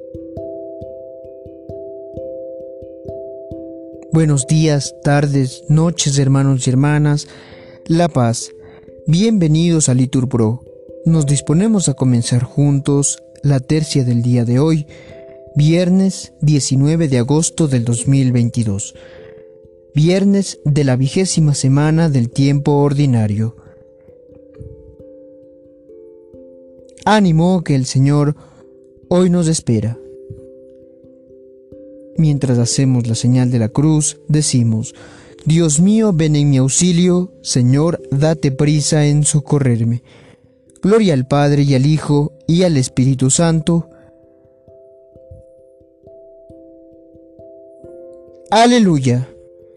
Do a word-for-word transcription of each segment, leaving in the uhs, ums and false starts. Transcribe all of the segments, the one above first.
Buenos días, tardes, noches, hermanos y hermanas, La Paz. Bienvenidos a Litur Pro. Nos disponemos a comenzar juntos la tercia del día de hoy, viernes diecinueve de agosto del dos mil veintidós. Viernes de la vigésima semana del tiempo ordinario. Ánimo que el Señor hoy nos espera. Mientras hacemos la señal de la cruz, decimos: Dios mío, ven en mi auxilio, Señor, date prisa en socorrerme. Gloria al Padre y al Hijo y al Espíritu Santo. Aleluya.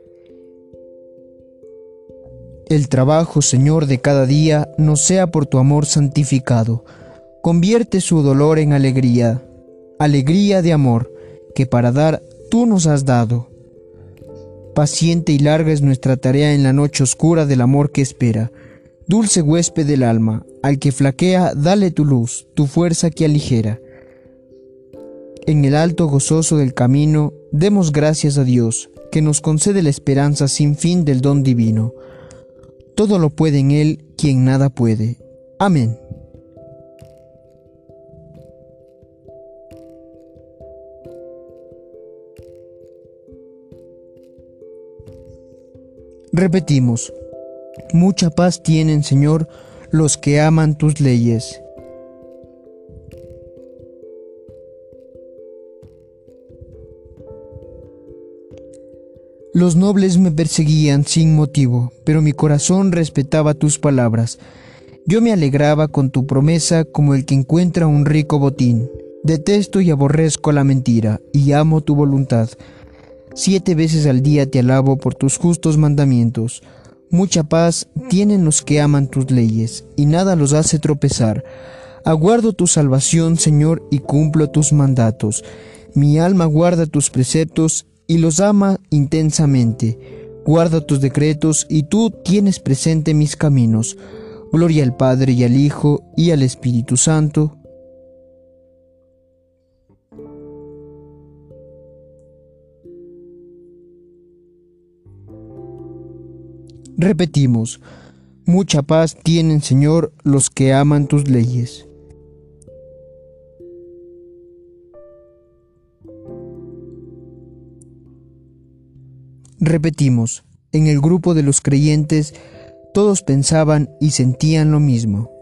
El trabajo, Señor, de cada día nos sea por tu amor santificado. Convierte su dolor en alegría, alegría de amor, que para dar tú nos has dado. Paciente y larga es nuestra tarea en la noche oscura del amor que espera. Dulce huésped del alma, al que flaquea, dale tu luz, tu fuerza que aligera. En el alto gozoso del camino, demos gracias a Dios, que nos concede la esperanza sin fin del don divino. Todo lo puede en Él, quien nada puede. Amén. Repetimos: mucha paz tienen, Señor, los que aman tus leyes. Los nobles me perseguían sin motivo, pero mi corazón respetaba tus palabras. Yo me alegraba con tu promesa como el que encuentra un rico botín. Detesto y aborrezco la mentira, y amo tu voluntad. Siete veces al día te alabo por tus justos mandamientos. Mucha paz tienen los que aman tus leyes, y nada los hace tropezar. Aguardo tu salvación, Señor, y cumplo tus mandatos. Mi alma guarda tus preceptos y los ama intensamente. Guarda tus decretos, y tú tienes presente mis caminos. Gloria al Padre y al Hijo y al Espíritu Santo. Repetimos: mucha paz tienen, Señor, los que aman tus leyes. Repetimos: en el grupo de los creyentes, todos pensaban y sentían lo mismo.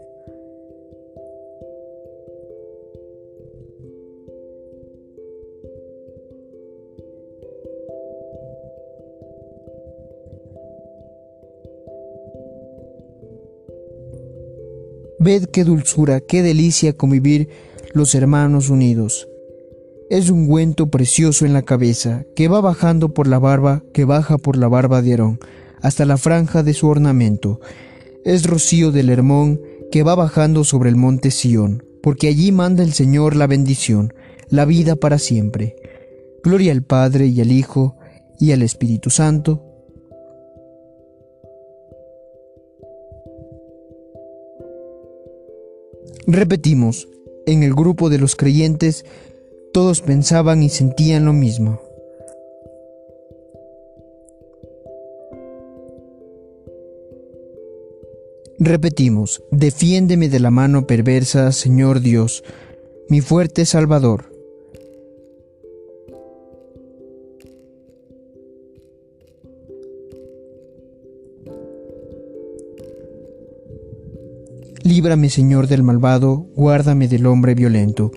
Ved qué dulzura, qué delicia convivir los hermanos unidos. Es un ungüento precioso en la cabeza, que va bajando por la barba, que baja por la barba de Aarón, hasta la franja de su ornamento. Es rocío del Hermón, que va bajando sobre el monte Sión, porque allí manda el Señor la bendición, la vida para siempre. Gloria al Padre y al Hijo y al Espíritu Santo. Repetimos: en el grupo de los creyentes, todos pensaban y sentían lo mismo. Repetimos: defiéndeme de la mano perversa, Señor Dios, mi fuerte Salvador. Líbrame, Señor, del malvado, guárdame del hombre violento.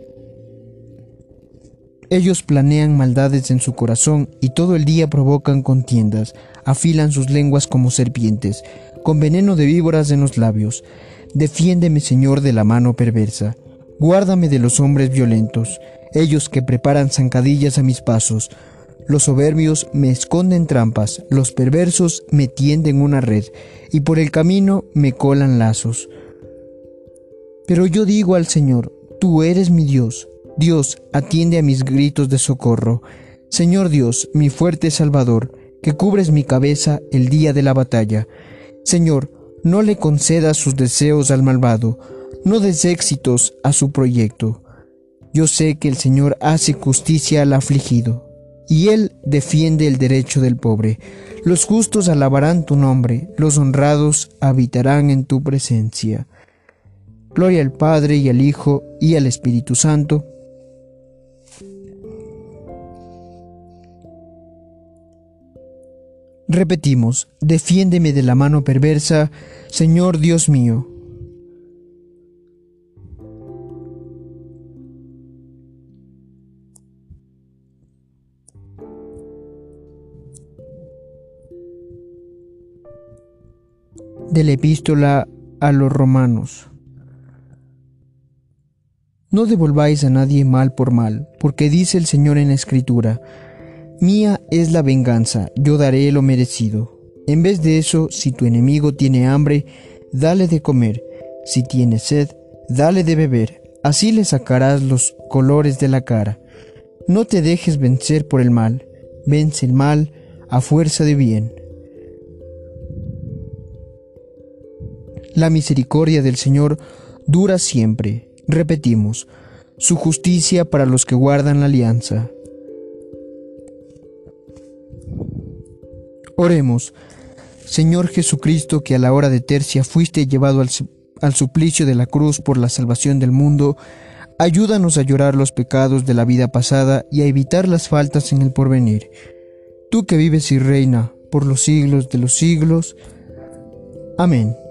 Ellos planean maldades en su corazón y todo el día provocan contiendas, afilan sus lenguas como serpientes, con veneno de víboras en los labios. Defiéndeme, Señor, de la mano perversa. Guárdame de los hombres violentos, ellos que preparan zancadillas a mis pasos. Los soberbios me esconden trampas, los perversos me tienden una red, y por el camino me colan lazos. Pero yo digo al Señor: tú eres mi Dios. Dios, atiende a mis gritos de socorro. Señor Dios, mi fuerte Salvador, que cubres mi cabeza el día de la batalla. Señor, no le concedas sus deseos al malvado, no des éxitos a su proyecto. Yo sé que el Señor hace justicia al afligido, y Él defiende el derecho del pobre. Los justos alabarán tu nombre, los honrados habitarán en tu presencia. Gloria al Padre, y al Hijo, y al Espíritu Santo. Repetimos: defiéndeme de la mano perversa, Señor Dios mío. De la Epístola a los Romanos. No devolváis a nadie mal por mal, porque dice el Señor en la Escritura: mía es la venganza, yo daré lo merecido. En vez de eso, si tu enemigo tiene hambre, dale de comer; si tiene sed, dale de beber. Así le sacarás los colores de la cara. No te dejes vencer por el mal, vence el mal a fuerza de bien. La misericordia del Señor dura siempre. Repetimos: su justicia para los que guardan la alianza. Oremos. Señor Jesucristo, que a la hora de tercia fuiste llevado al, al suplicio de la cruz por la salvación del mundo, ayúdanos a llorar los pecados de la vida pasada y a evitar las faltas en el porvenir. Tú que vives y reina por los siglos de los siglos. Amén.